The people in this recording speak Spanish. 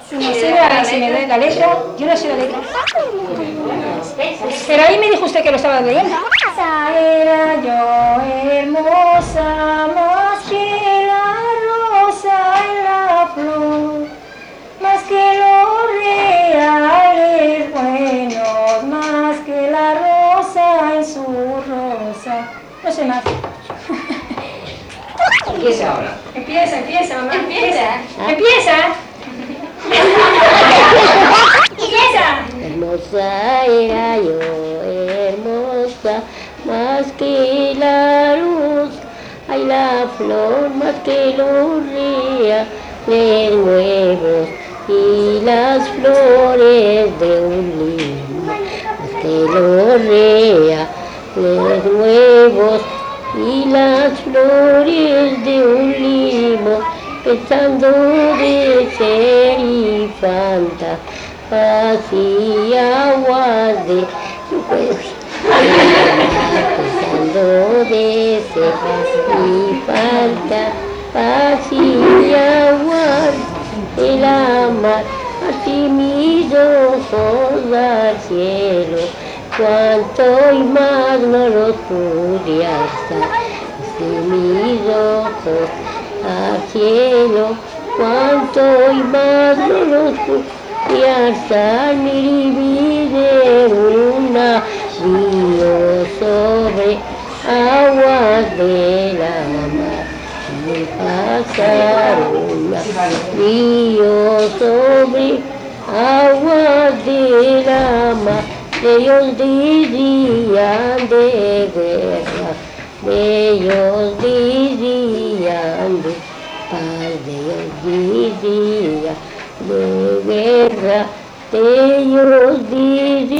Si me lee la letra, yo no sé la letra. Pero ahí me dijo usted que lo estaba leyendo. Era yo hermosa, más que la rosa en la flor, más que los reales buenos, más que la rosa en su rosa. No sé más. Empieza ahora. Empieza, mamá. Empieza. Empieza. Hermosa era yo, hermosa, más que la luz, hay la flor más que los reales nuevos y las flores de un limo, más que los reales nuevos y las flores de un limo, pensando de ser infanta, paz y aguas de pensando de ser infanta, paz y aguas el amar, así mis ojos al cielo, cuanto y más no los pude alzar, así mis ojos al cielo, cuanto y más no los pude alzar, mi vida una río sobre aguas de la mar, me pasaron río sobre aguas de la mar, de ellos dirían de guerra, de ellos dirían de paz, de ellos dirían de guerra, de ellos dirían